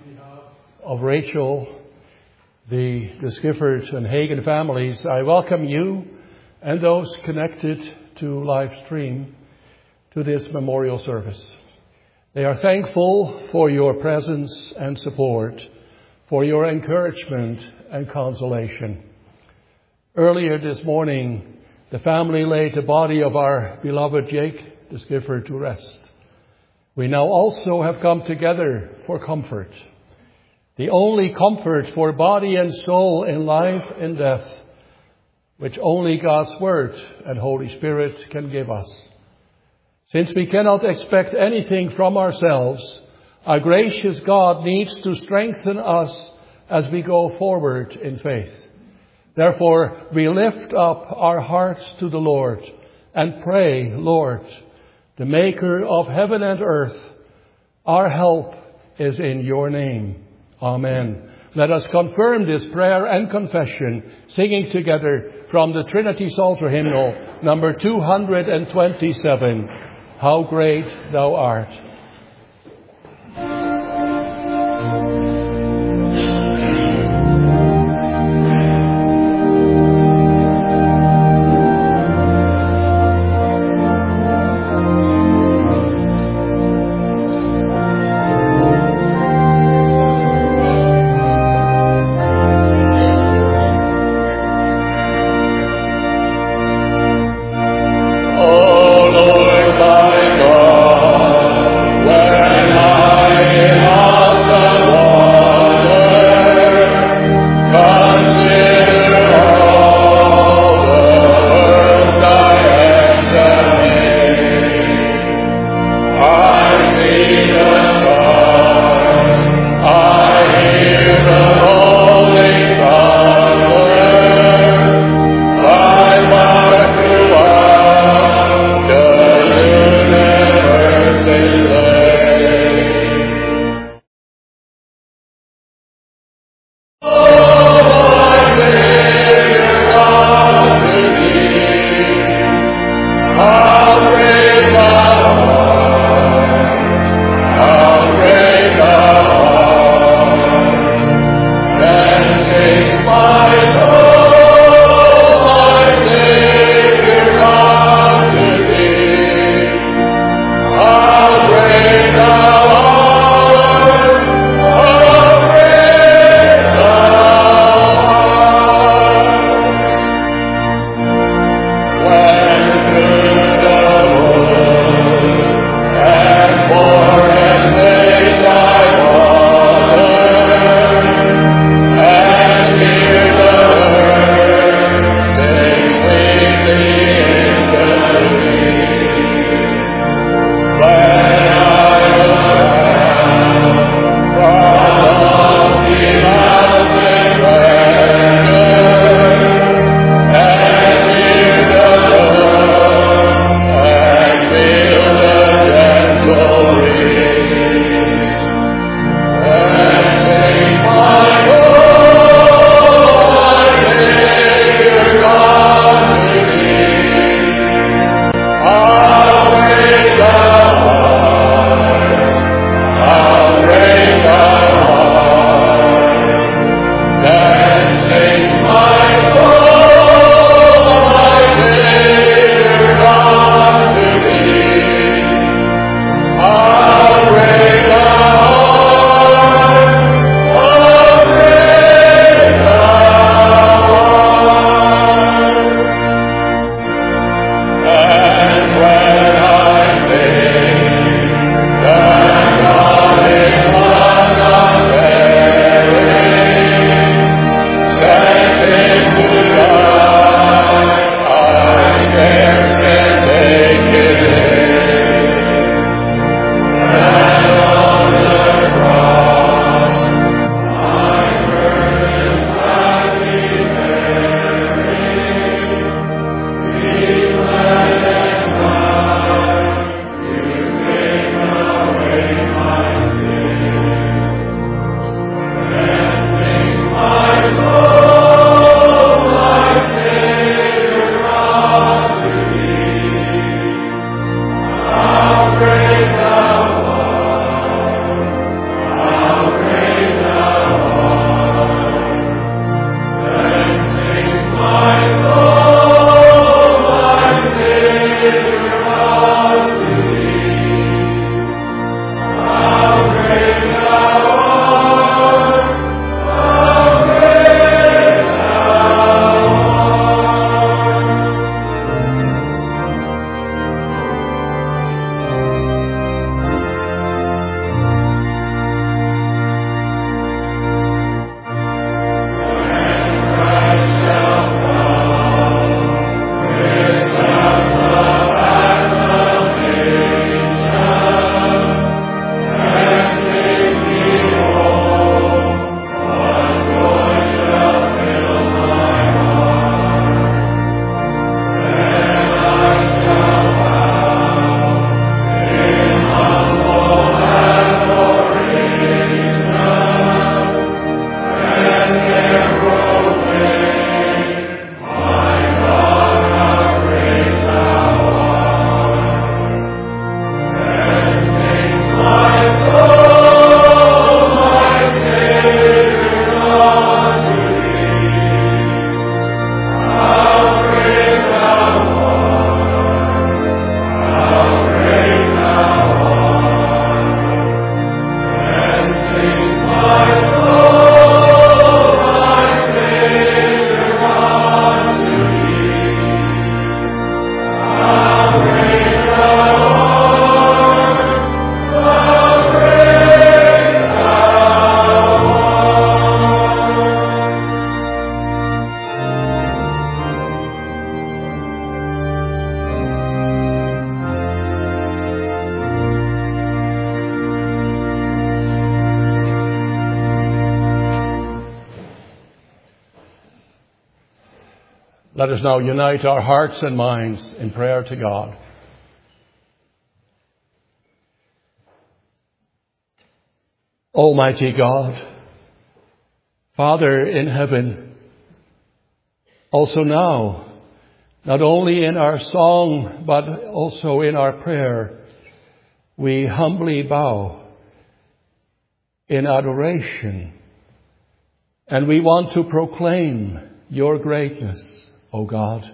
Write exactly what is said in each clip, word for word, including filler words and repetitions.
Of Rachel, the, the Skifford and Hagen families, I welcome you and those connected to live stream to this memorial service. They are thankful for your presence and support, for your encouragement and consolation. Earlier this morning, the family laid the body of our beloved Jake de Skifford to rest. We now also have come together for comfort. The only comfort for body and soul in life and death, which only God's Word and Holy Spirit can give us. Since we cannot expect anything from ourselves, our gracious God needs to strengthen us as we go forward in faith. Therefore, we lift up our hearts to the Lord and pray, Lord, the Maker of heaven and earth, our help is in your name. Amen. Let us confirm this prayer and confession, singing together from the Trinity Psalter hymnal, number two hundred twenty-seven, How Great Thou Art. O Lord, my God, Let us now unite our hearts and minds in prayer to God. Almighty God, Father in heaven, also now, not only in our song, but also in our prayer, we humbly bow in adoration, and we want to proclaim your greatness, O God.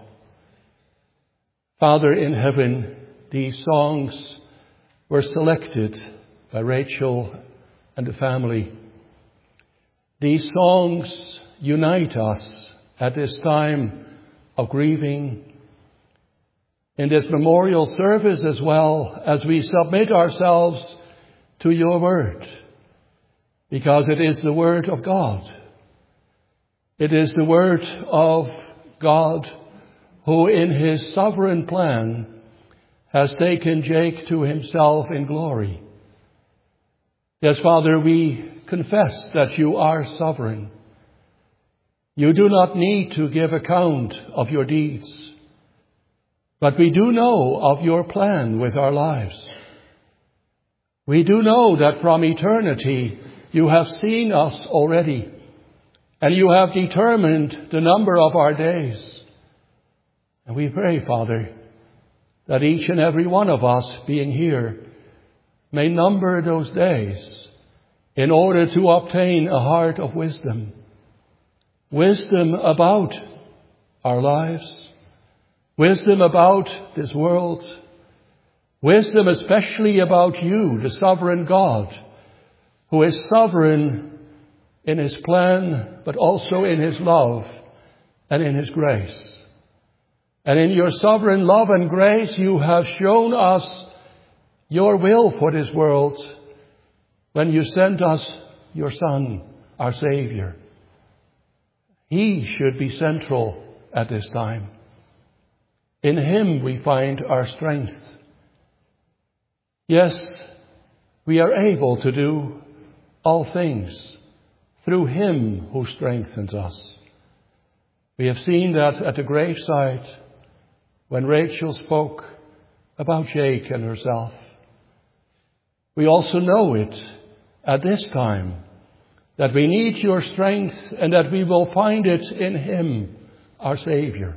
Father in heaven, these songs were selected by Rachel and the family. These songs unite us at this time of grieving, in this memorial service, as well as we submit ourselves to your word, because it is the word of God. It is the word of God who in his sovereign plan has taken Jake to himself in glory. Yes, Father, we confess that you are sovereign. You do not need to give account of your deeds, but we do know of your plan with our lives. We do know that from eternity you have seen us already, and you have determined the number of our days. And we pray, Father, that each and every one of us being here may number those days in order to obtain a heart of wisdom. Wisdom about our lives, wisdom about this world, wisdom especially about you, the sovereign God, who is sovereign in his plan, but also in his love and in his grace. And in your sovereign love and grace, you have shown us your will for this world when you sent us your Son, our Savior. He should be central at this time. In him we find our strength. Yes, we are able to do all things through him who strengthens us. We have seen that at the graveside when Rachel spoke about Jake and herself. We also know it at this time, that we need your strength and that we will find it in him, our Savior.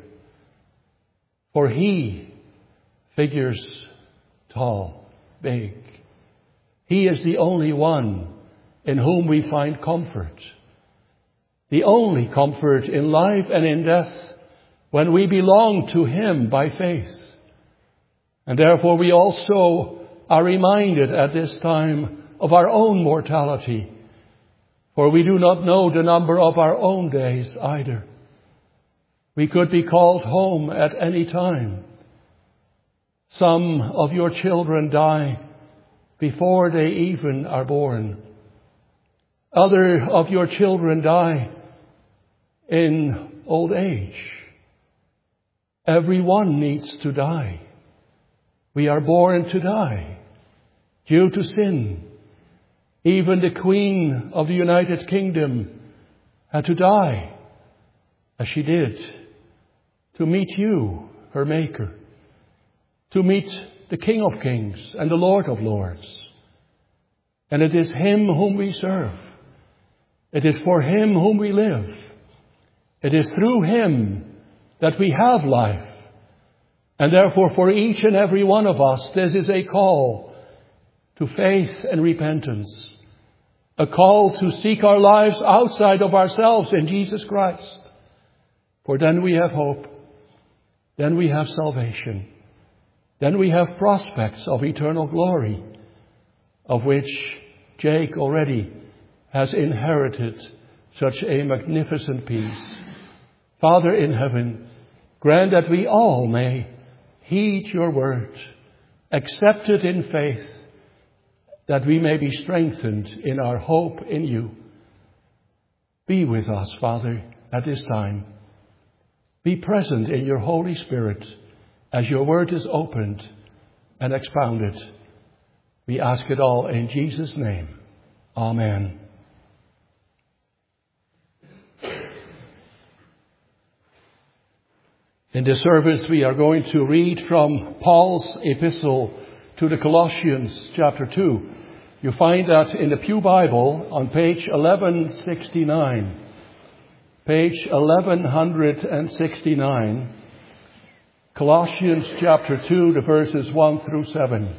For he figures tall, big. He is the only one in whom we find comfort. The only comfort in life and in death when we belong to him by faith. And therefore we also are reminded at this time of our own mortality, for we do not know the number of our own days either. We could be called home at any time. Some of your children die before they even are born. Other of your children die in old age. Everyone needs to die. We are born to die due to sin. Even the Queen of the United Kingdom had to die, as she did, to meet you, her Maker, to meet the King of Kings and the Lord of Lords. And it is him whom we serve. It is for him whom we live. It is through him that we have life. And therefore, for each and every one of us, this is a call to faith and repentance. A call to seek our lives outside of ourselves in Jesus Christ. For then we have hope. Then we have salvation. Then we have prospects of eternal glory, of which Jake already has inherited such a magnificent peace. Father in heaven, grant that we all may heed your word, accept it in faith, that we may be strengthened in our hope in you. Be with us, Father, at this time. Be present in your Holy Spirit as your word is opened and expounded. We ask it all in Jesus' name. Amen. In this service, we are going to read from Paul's epistle to the Colossians, chapter two. You find that in the Pew Bible on page eleven sixty-nine. Page eleven sixty-nine. Colossians chapter two, the verses one through seven.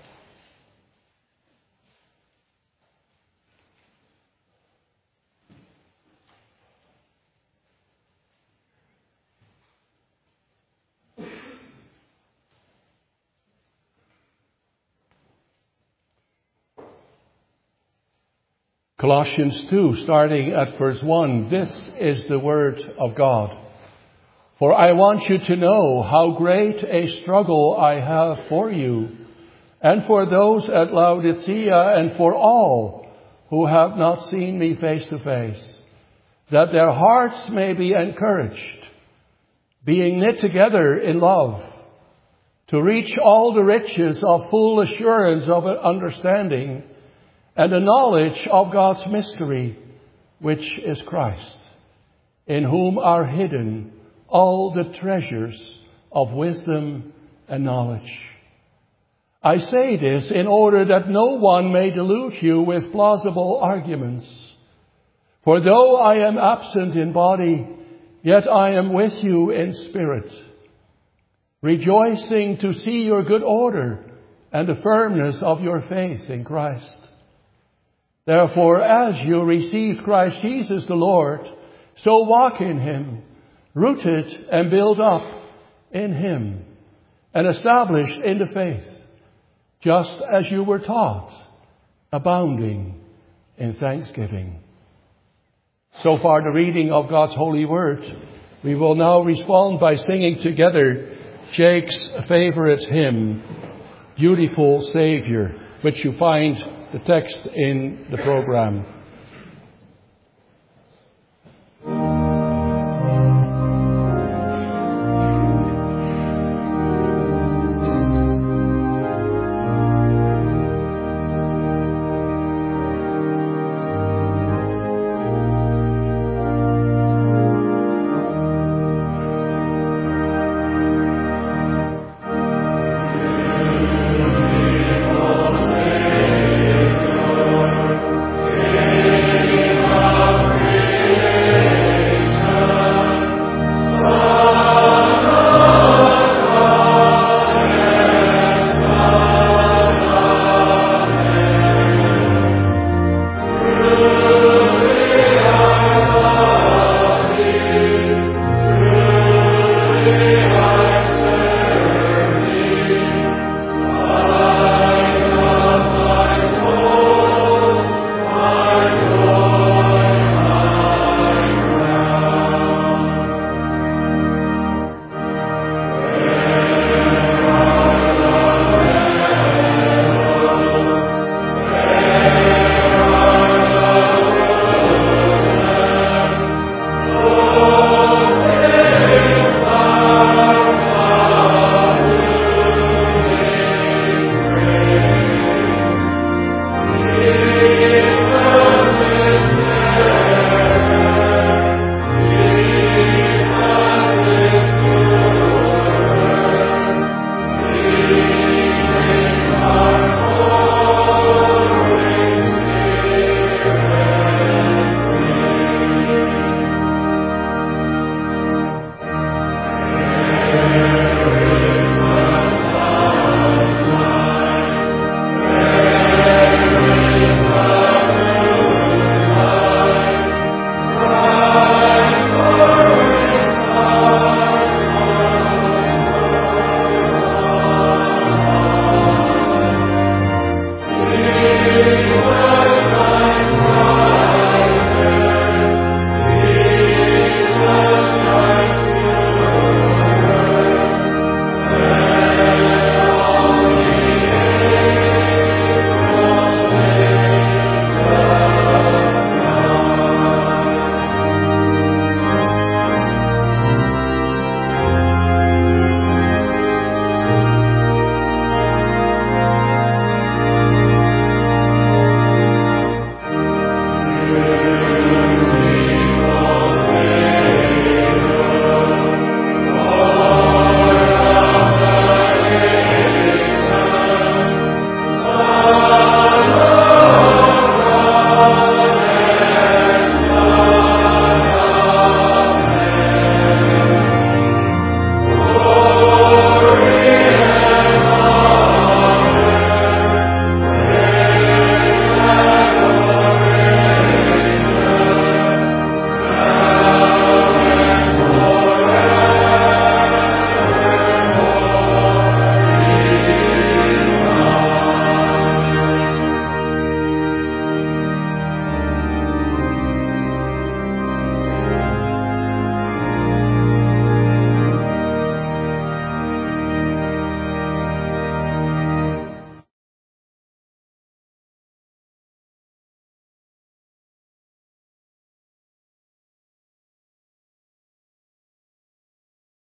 Colossians two, starting at verse one. This is the word of God. For I want you to know how great a struggle I have for you, and for those at Laodicea, and for all who have not seen me face to face, that their hearts may be encouraged, being knit together in love, to reach all the riches of full assurance of understanding, and the knowledge of God's mystery, which is Christ, in whom are hidden all the treasures of wisdom and knowledge. I say this in order that no one may delude you with plausible arguments. For though I am absent in body, yet I am with you in spirit, rejoicing to see your good order and the firmness of your faith in Christ. Therefore, as you received Christ Jesus the Lord, so walk in him, rooted and built up in him, and established in the faith, just as you were taught, abounding in thanksgiving. So far, the reading of God's holy word. We will now respond by singing together Jake's favorite hymn, Beautiful Savior, which you find the text in the program. Yeah.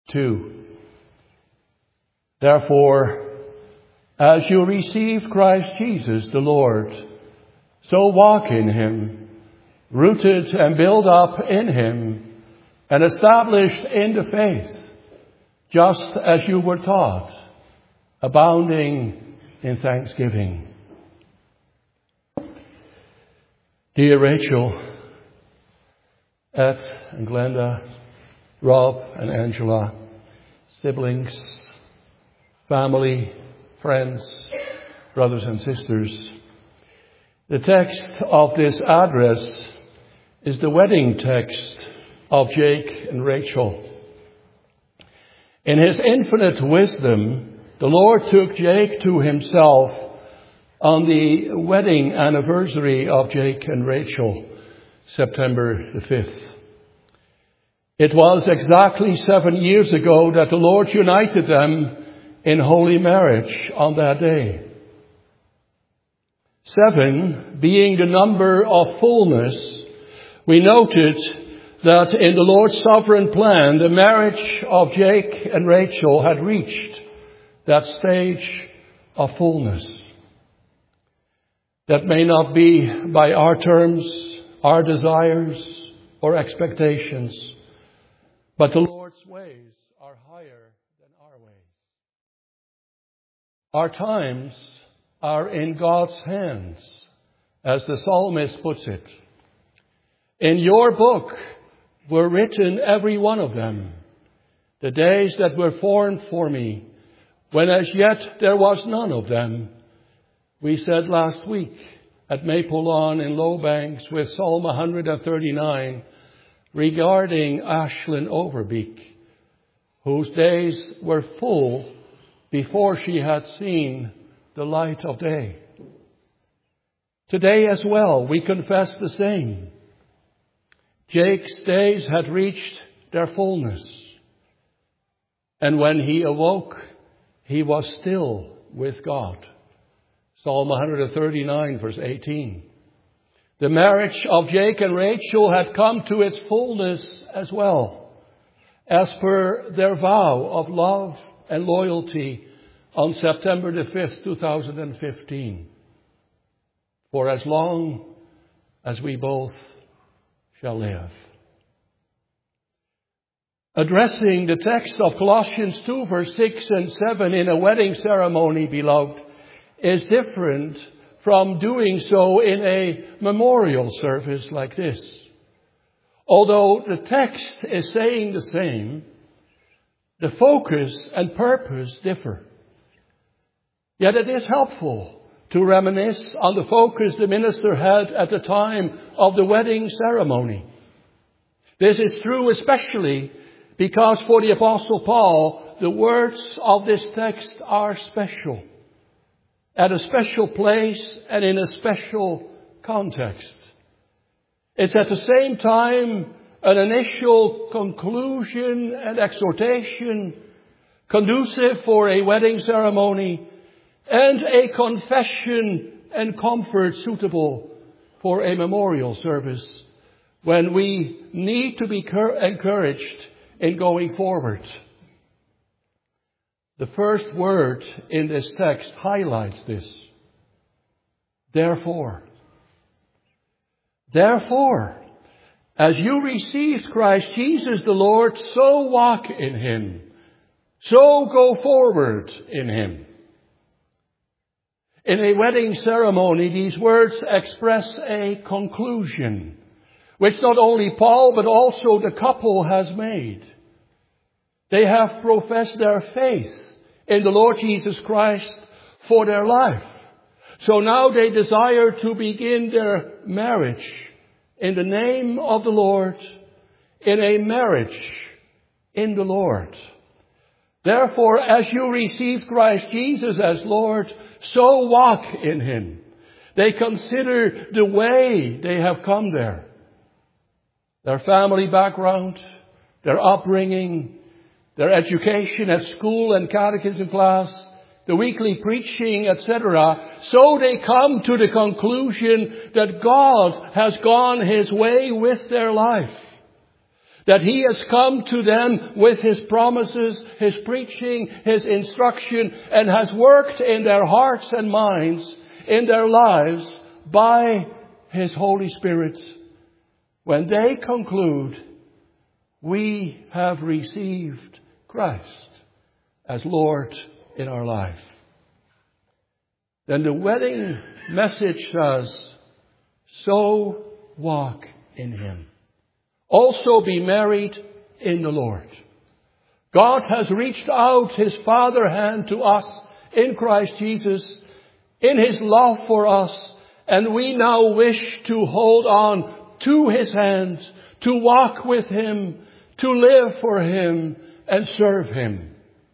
two. Therefore, as you received Christ Jesus the Lord, so walk in him, rooted and built up in him, and established in the faith, just as you were taught, abounding in thanksgiving. Dear Rachel, Ed and Glenda, Rob and Angela, siblings, family, friends, brothers and sisters, the text of this address is the wedding text of Jake and Rachel. In his infinite wisdom, the Lord took Jake to himself on the wedding anniversary of Jake and Rachel, September the fifth. It was exactly seven years ago that the Lord united them in holy marriage on that day. Seven being the number of fullness, we noted that in the Lord's sovereign plan, the marriage of Jake and Rachel had reached that stage of fullness. That may not be by our terms, our desires, or expectations, but the Lord's ways are higher than our ways. Our times are in God's hands, as the psalmist puts it. In your book were written every one of them, the days that were formed for me, when as yet there was none of them. We said last week at Maple Lawn in Lowbanks with Psalm one thirty-nine regarding Ashlyn Overbeek, whose days were full before she had seen the light of day. Today as well, we confess the same. Jake's days had reached their fullness, and when he awoke, he was still with God. Psalm one thirty-nine, verse eighteen. The marriage of Jake and Rachel had come to its fullness as well, as per their vow of love and loyalty on September the fifth, two thousand fifteen. For as long as we both shall live. Addressing the text of Colossians two, verse six and seven in a wedding ceremony, beloved, is different from doing so in a memorial service like this. Although the text is saying the same, the focus and purpose differ. Yet it is helpful to reminisce on the focus the minister had at the time of the wedding ceremony. This is true especially because for the Apostle Paul, the words of this text are special, at a special place and in a special context. It's at the same time an initial conclusion and exhortation conducive for a wedding ceremony, and a confession and comfort suitable for a memorial service when we need to be encouraged in going forward. The first word in this text highlights this. Therefore. Therefore, as you received Christ Jesus the Lord, so walk in him. So go forward in him. In a wedding ceremony, these words express a conclusion, which not only Paul but also the couple has made. They have professed their faith in the Lord Jesus Christ for their life. So now they desire to begin their marriage in the name of the Lord, in a marriage in the Lord. Therefore, as you received Christ Jesus as Lord, so walk in him. They consider the way they have come there. Their family background, their upbringing, their education at school and catechism class, the weekly preaching, et cetera. So they come to the conclusion that God has gone his way with their life. That He has come to them with His promises, His preaching, His instruction, and has worked in their hearts and minds, in their lives, by His Holy Spirit. When they conclude, we have received Christ as Lord in our life, then the wedding message says, so walk in Him. Also be married in the Lord. God has reached out His Father hand to us in Christ Jesus, in His love for us, and we now wish to hold on to His hand, to walk with Him, to live for Him and serve Him.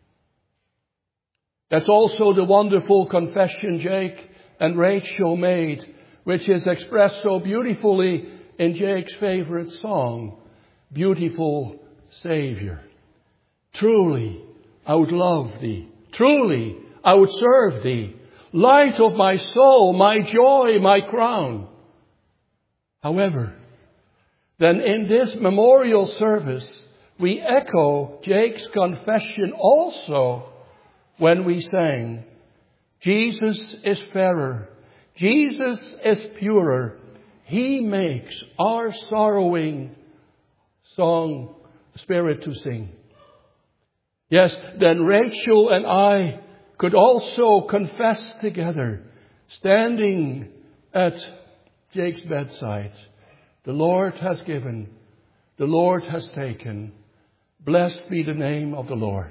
That's also the wonderful confession Jake and Rachel made, which is expressed so beautifully in Jake's favorite song, Beautiful Savior. Truly, I would love Thee. Truly, I would serve Thee. Light of my soul, my joy, my crown. However, then in this memorial service, we echo Jake's confession also when we sang, Jesus is fairer, Jesus is purer, He makes our sorrowing song spirit to sing. Yes, then Rachel and I could also confess together, standing at Jake's bedside, the Lord has given, the Lord has taken. Blessed be the name of the Lord.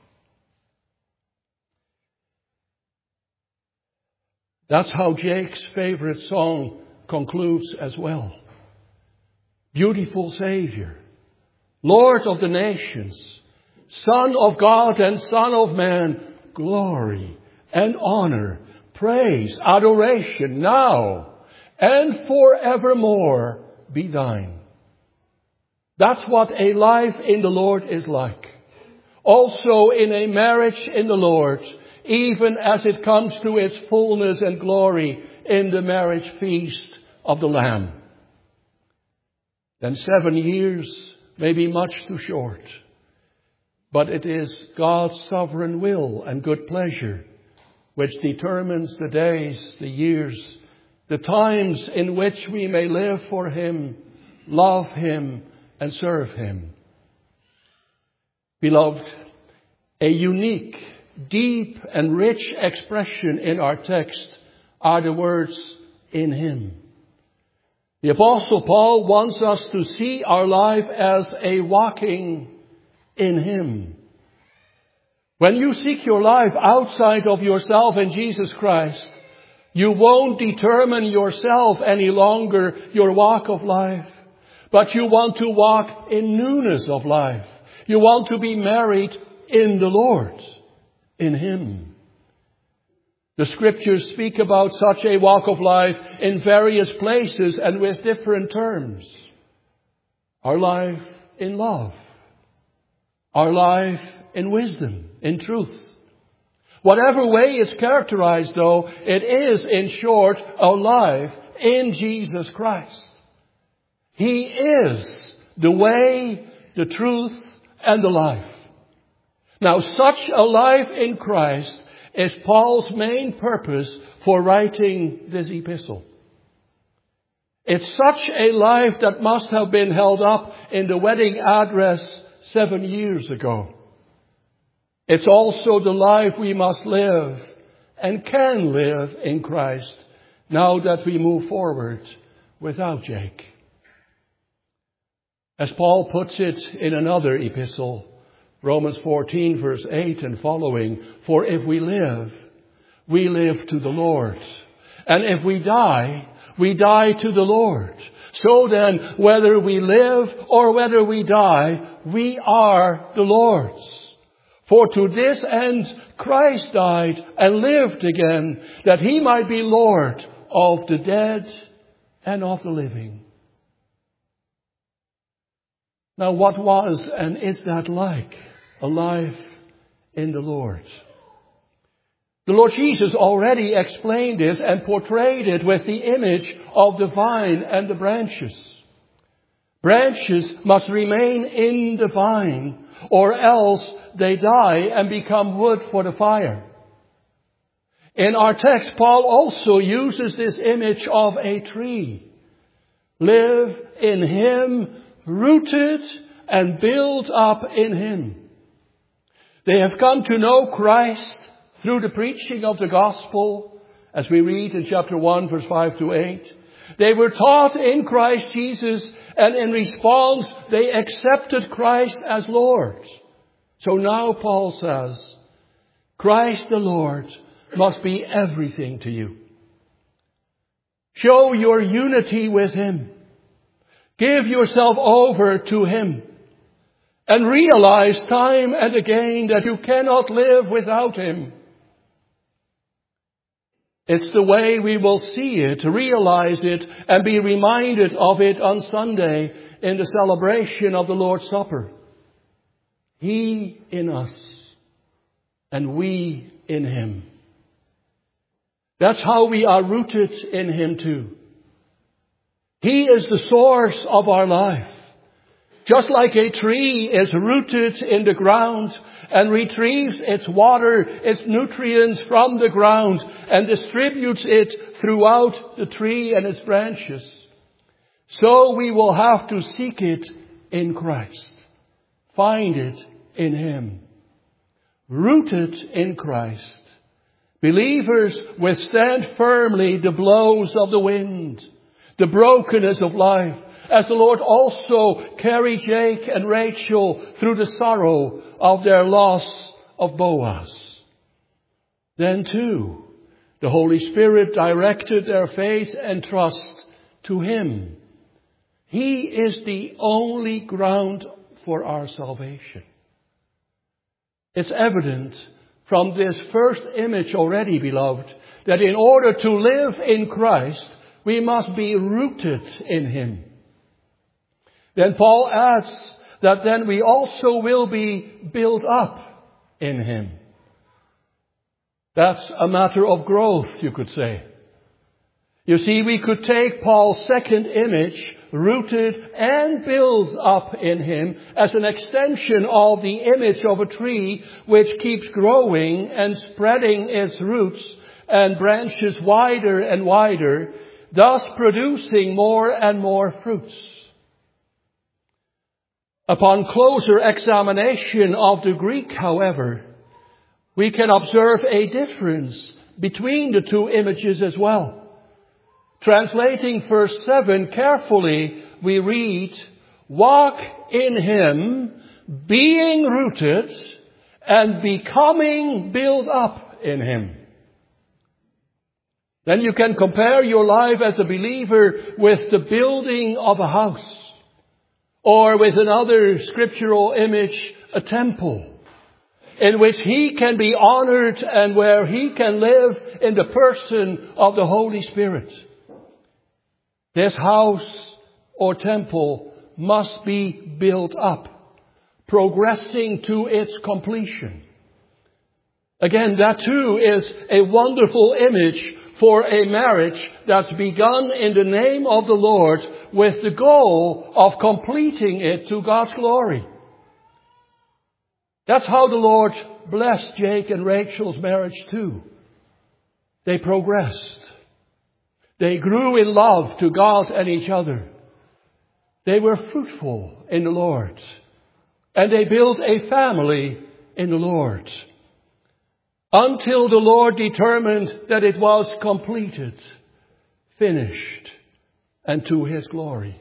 That's how Jake's favorite song concludes as well. Beautiful Savior, Lord of the nations, Son of God and Son of man, glory and honor, praise, adoration now and forevermore be thine. That's what a life in the Lord is like. Also in a marriage in the Lord, even as it comes to its fullness and glory in the marriage feast of the Lamb. Then seven years may be much too short, but it is God's sovereign will and good pleasure which determines the days, the years, the times in which we may live for Him, love Him, and serve Him. Beloved, a unique, deep and rich expression in our text are the words, in Him. The Apostle Paul wants us to see our life as a walking in Him. When you seek your life outside of yourself in Jesus Christ, you won't determine yourself any longer your walk of life, but you want to walk in newness of life. You want to be married in the Lord, in Him. The Scriptures speak about such a walk of life in various places and with different terms. Our life in love. Our life in wisdom, in truth. Whatever way it's characterized, though, it is, in short, a life in Jesus Christ. He is the way, the truth, and the life. Now, such a life in Christ is Paul's main purpose for writing this epistle. It's such a life that must have been held up in the wedding address seven years ago. It's also the life we must live and can live in Christ now that we move forward without Jake. As Paul puts it in another epistle, Romans fourteen verse eight and following, for if we live, we live to the Lord. And if we die, we die to the Lord. So then, whether we live or whether we die, we are the Lord's. For to this end Christ died and lived again, that He might be Lord of the dead and of the living. Now, what was and is that like? A life in the Lord. The Lord Jesus already explained this and portrayed it with the image of the vine and the branches. Branches must remain in the vine, or else they die and become wood for the fire. In our text, Paul also uses this image of a tree. Live in Him, rooted and built up in Him. They have come to know Christ through the preaching of the gospel, as we read in chapter one, verse five to eight. They were taught in Christ Jesus, and in response, they accepted Christ as Lord. So now Paul says, Christ the Lord must be everything to you. Show your unity with Him. Give yourself over to Him. And realize time and again that you cannot live without Him. It's the way we will see it, realize it, and be reminded of it on Sunday in the celebration of the Lord's Supper. He in us, and we in Him. That's how we are rooted in Him too. He is the source of our life. Just like a tree is rooted in the ground and retrieves its water, its nutrients from the ground and distributes it throughout the tree and its branches, so we will have to seek it in Christ. Find it in Him. Rooted in Christ, believers withstand firmly the blows of the wind, the brokenness of life, as the Lord also carried Jake and Rachel through the sorrow of their loss of Boaz. Then too, the Holy Spirit directed their faith and trust to Him. He is the only ground for our salvation. It's evident from this first image already, beloved, that in order to live in Christ, we must be rooted in Him. Then Paul adds that then we also will be built up in Him. That's a matter of growth, you could say. You see, we could take Paul's second image, rooted and built up in Him, as an extension of the image of a tree which keeps growing and spreading its roots and branches wider and wider, thus producing more and more fruits. Upon closer examination of the Greek, however, we can observe a difference between the two images as well. Translating verse seven carefully, we read, walk in Him, being rooted and becoming built up in Him. Then you can compare your life as a believer with the building of a house. Or with another scriptural image, a temple, in which He can be honored and where He can live in the person of the Holy Spirit. This house or temple must be built up, progressing to its completion. Again, that too is a wonderful image for a marriage that's begun in the name of the Lord with the goal of completing it to God's glory. That's how the Lord blessed Jake and Rachel's marriage too. They progressed. They grew in love to God and each other. They were fruitful in the Lord. And they built a family in the Lord. Until the Lord determined that it was completed, finished, and to His glory.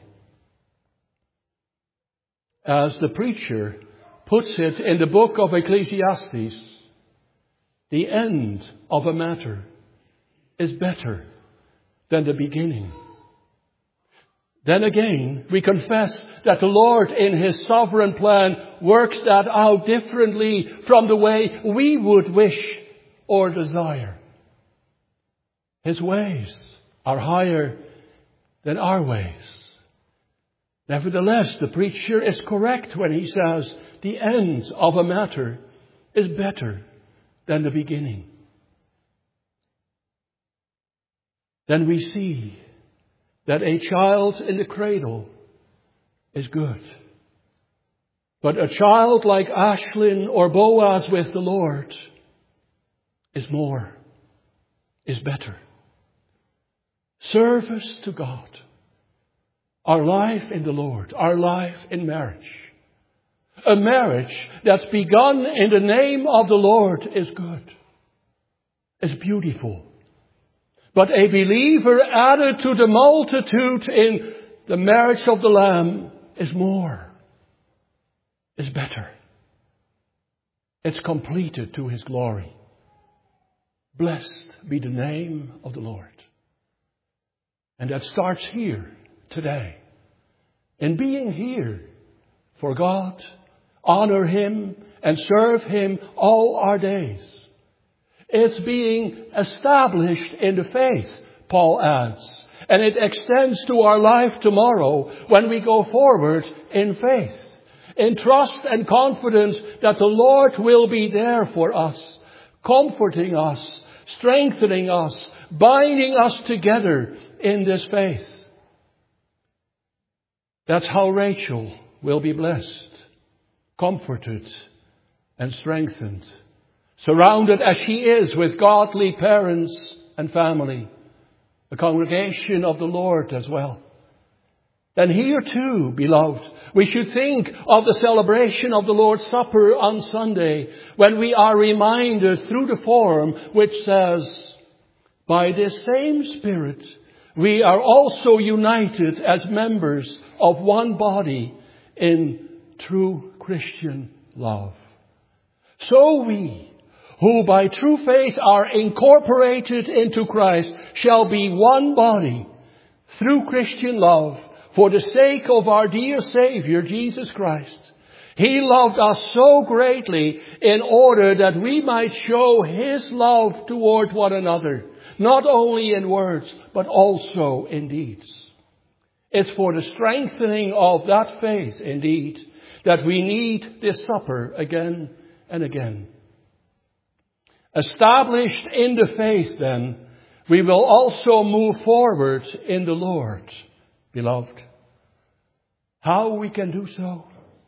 As the preacher puts it in the book of Ecclesiastes, the end of a matter is better than the beginning. Then again, we confess that the Lord in His sovereign plan works that out differently from the way we would wish or desire. His ways are higher than our ways. Nevertheless, the preacher is correct when he says the end of a matter is better than the beginning. Then we see that a child in the cradle is good. But a child like Ashlyn or Boaz with the Lord is more, is better. Service to God. Our life in the Lord. Our life in marriage. A marriage that's begun in the name of the Lord is good. Is beautiful. But a believer added to the multitude in the marriage of the Lamb is more. Is better. It's completed to His glory. Blessed be the name of the Lord. And that starts here today. In being here for God, honor Him and serve Him all our days. It's being established in the faith, Paul adds. And it extends to our life tomorrow when we go forward in faith. In trust and confidence that the Lord will be there for us, comforting us, strengthening us, binding us together in this faith. That's how Rachel will be blessed, comforted and strengthened, surrounded as she is with godly parents and family, the congregation of the Lord as well. And here too, beloved, we should think of the celebration of the Lord's Supper on Sunday when we are reminded through the form which says, by this same Spirit, we are also united as members of one body in true Christian love. So we, who by true faith are incorporated into Christ, shall be one body through Christian love for the sake of our dear Savior, Jesus Christ. He loved us so greatly in order that we might show His love toward one another, not only in words, but also in deeds. It's for the strengthening of that faith, indeed, that we need this supper again and again. Established in the faith, then, we will also move forward in the Lord, beloved. How we can do so?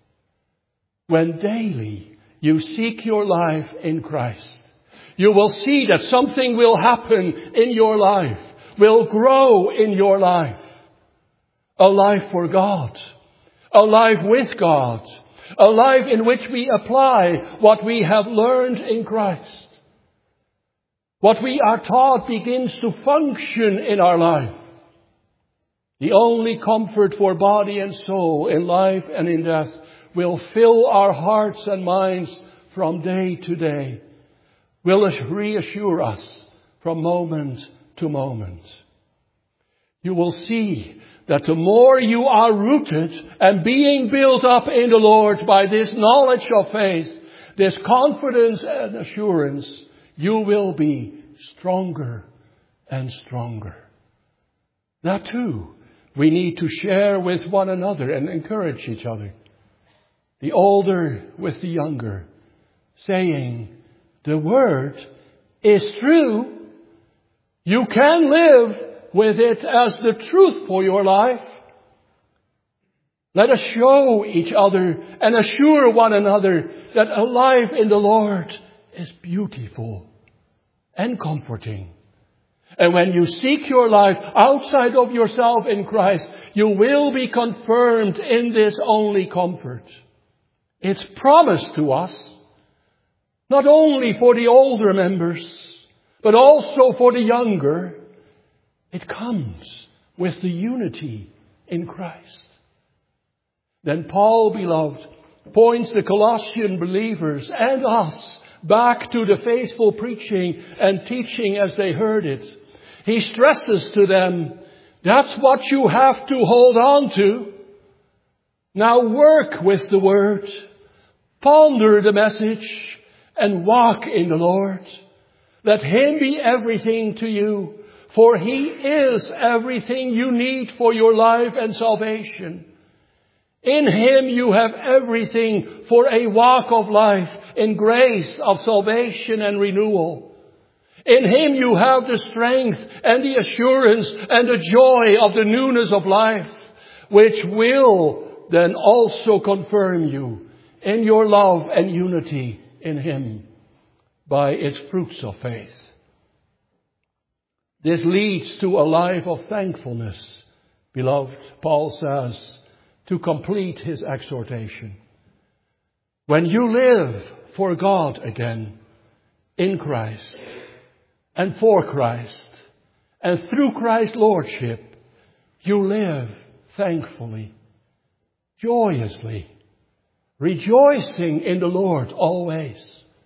When daily you seek your life in Christ, you will see that something will happen in your life, will grow in your life. A life for God, a life with God, a life in which we apply what we have learned in Christ. What we are taught begins to function in our life. The only comfort for body and soul in life and in death will fill our hearts and minds from day to day, will reassure us from moment to moment. You will see that the more you are rooted and being built up in the Lord by this knowledge of faith, this confidence and assurance, you will be stronger and stronger. That too, we need to share with one another and encourage each other. The older with the younger, saying, the word is true. You can live with it as the truth for your life. Let us show each other and assure one another that a life in the Lord is beautiful and comforting. And when you seek your life outside of yourself in Christ, you will be confirmed in this only comfort. It's promised to us, not only for the older members, but also for the younger. It comes with the unity in Christ. Then Paul, beloved, points the Colossian believers and us back to the faithful preaching and teaching as they heard it. He stresses to them, that's what you have to hold on to. Now work with the word, ponder the message, and walk in the Lord. Let Him be everything to you, for He is everything you need for your life and salvation. In Him you have everything for a walk of life in grace of salvation and renewal. In Him you have the strength and the assurance and the joy of the newness of life, which will then also confirm you in your love and unity in Him by its fruits of faith. This leads to a life of thankfulness, beloved, Paul says, to complete his exhortation. When you live for God again, in Christ, and for Christ, and through Christ's Lordship, you live thankfully, joyously, rejoicing in the Lord always.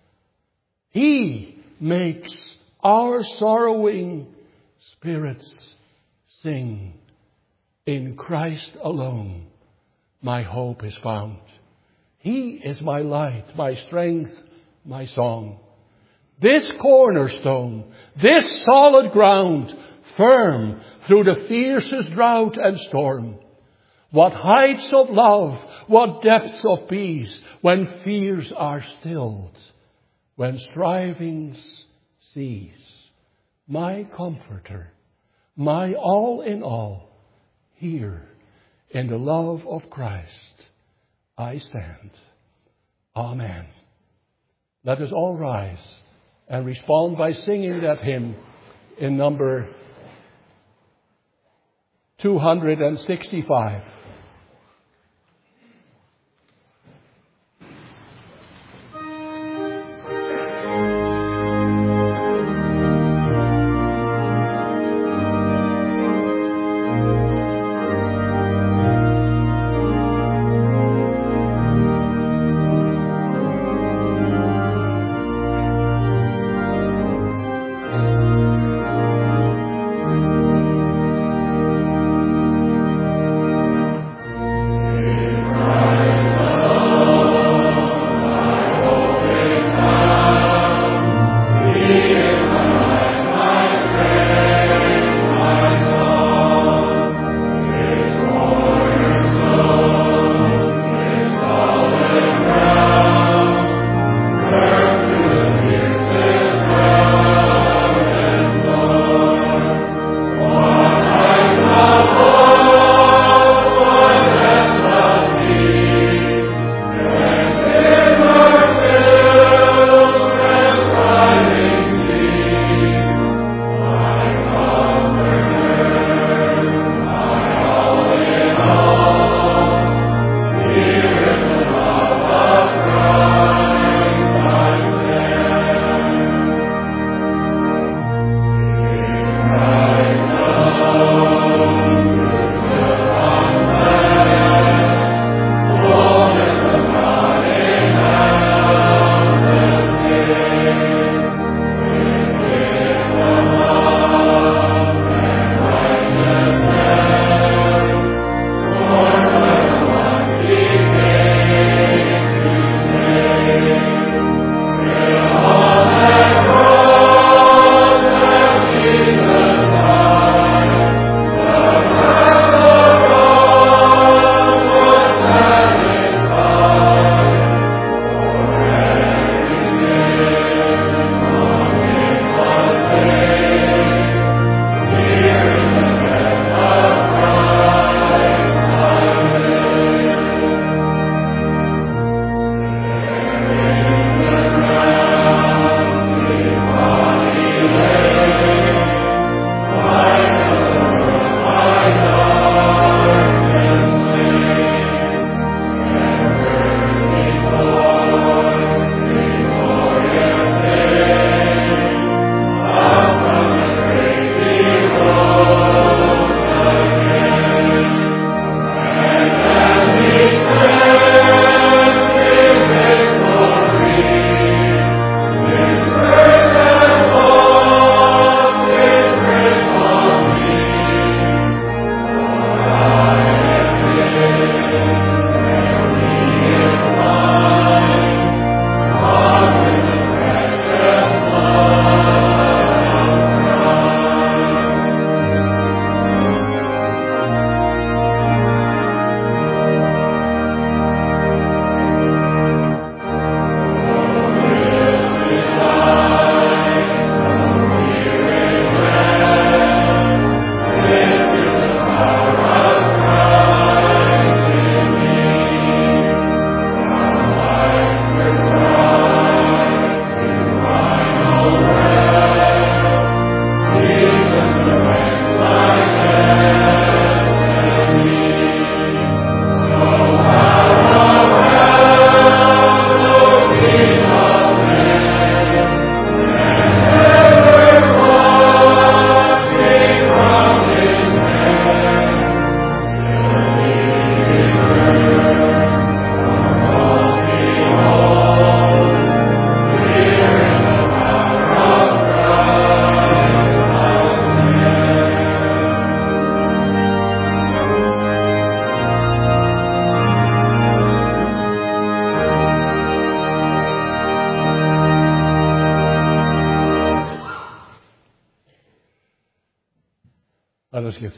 He makes our sorrowing spirits sing. In Christ alone, my hope is found. He is my light, my strength, my song. This cornerstone, this solid ground, firm through the fiercest drought and storm. What heights of love, what depths of peace, when fears are stilled, when strivings cease. My comforter, my all in all, here in the love of Christ I stand. Amen. Let us all rise and respond by singing that hymn in number two hundred sixty-five.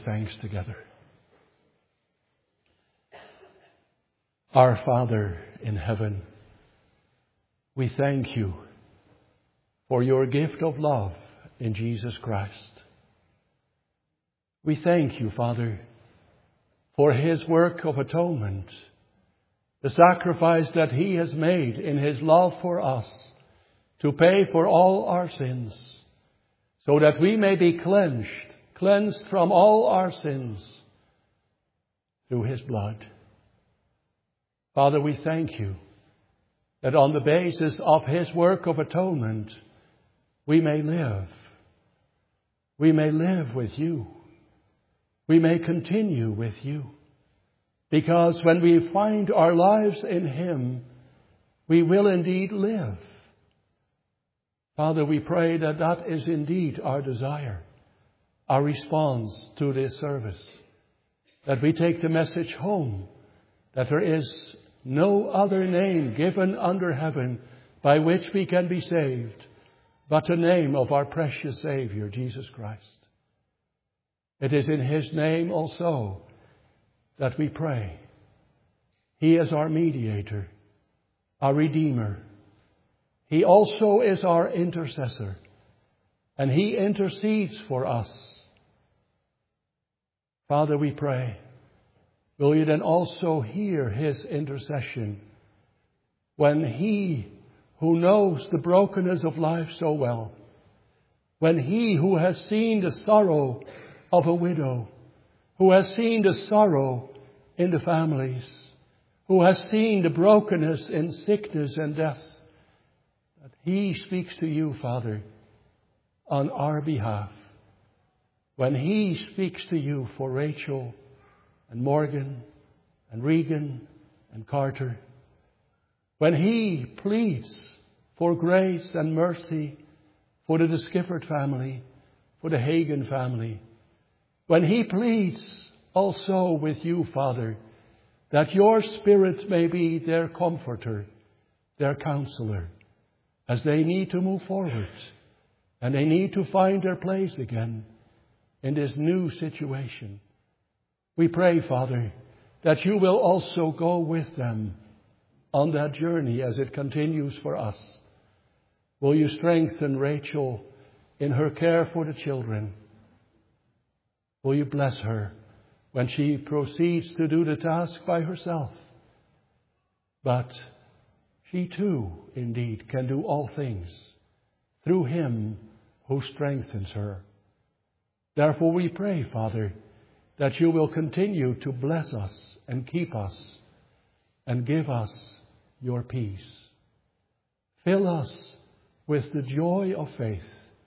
thanks together. Our Father in heaven, we thank you for your gift of love in Jesus Christ. We thank you, Father, for his work of atonement, the sacrifice that he has made in his love for us to pay for all our sins, so that we may be cleansed, cleansed from all our sins through his blood. Father, we thank you that on the basis of his work of atonement, we may live. We may live with you. We may continue with you. Because when we find our lives in him, we will indeed live. Father, we pray that that is indeed our desire, our response to this service. That we take the message home, that there is no other name given under heaven by which we can be saved, but the name of our precious Savior, Jesus Christ. It is in his name also that we pray. He is our mediator, our Redeemer. He also is our intercessor, and he intercedes for us. Father, we pray, will you then also hear his intercession when he who knows the brokenness of life so well, when he who has seen the sorrow of a widow, who has seen the sorrow in the families, who has seen the brokenness in sickness and death, that he speaks to you, Father, on our behalf. When he speaks to you for Rachel and Morgan and Regan and Carter, when he pleads for grace and mercy for the Skifford family, for the Hagen family, when he pleads also with you, Father, that your Spirit may be their comforter, their counselor, as they need to move forward and they need to find their place again in this new situation. We pray, Father, that you will also go with them on that journey as it continues for us. Will you strengthen Rachel in her care for the children? Will you bless her when she proceeds to do the task by herself? But she too, indeed, can do all things through him who strengthens her. Therefore we pray, Father, that you will continue to bless us and keep us and give us your peace. Fill us with the joy of faith,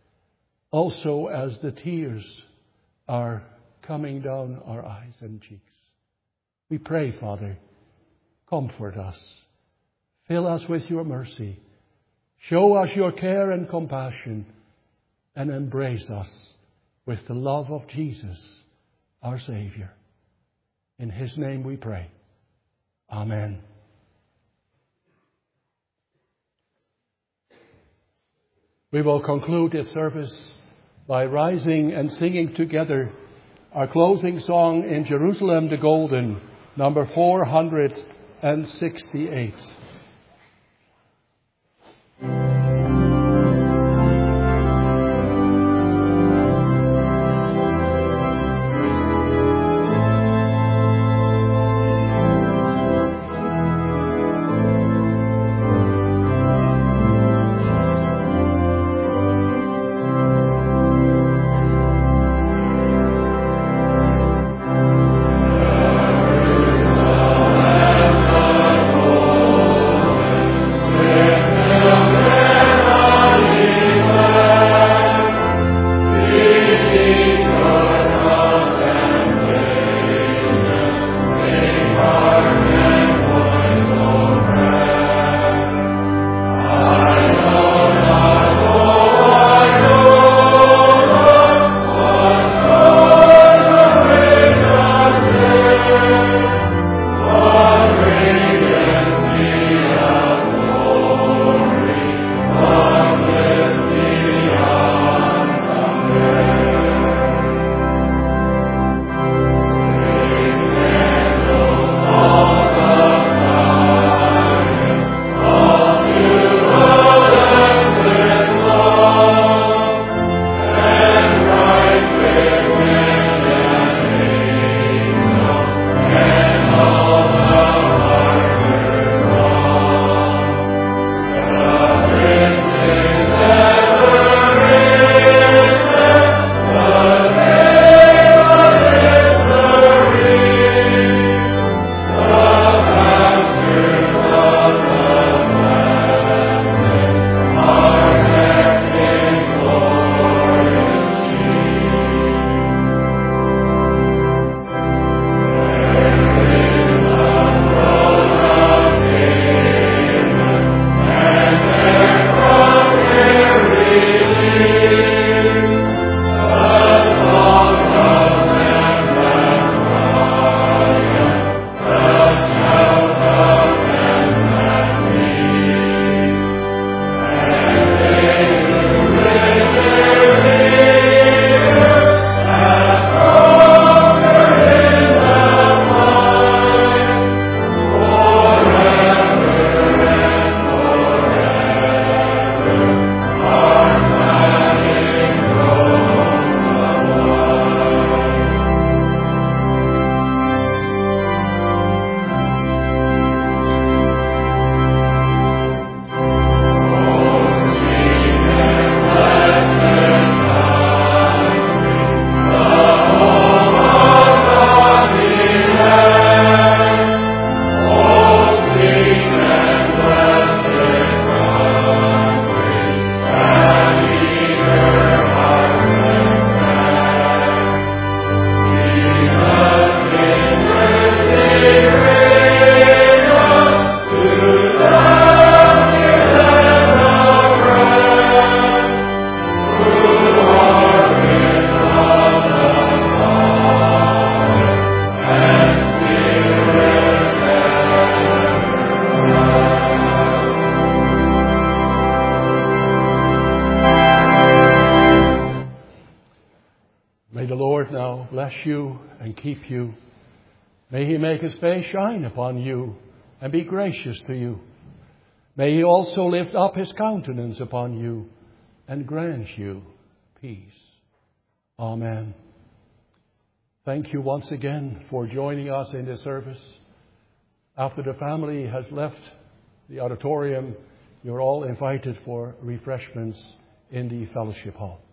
also as the tears are coming down our eyes and cheeks. We pray, Father, comfort us. Fill us with your mercy. Show us your care and compassion, and embrace us with the love of Jesus, our Savior. In his name we pray. Amen. We will conclude this service by rising and singing together our closing song in Jerusalem the Golden, number four hundred sixty-eight. and keep you. May He make His face shine upon you and be gracious to you. May He also lift up His countenance upon you and grant you peace. Amen. Thank you once again for joining us in this service. After the family has left the auditorium, you're all invited for refreshments in the fellowship hall.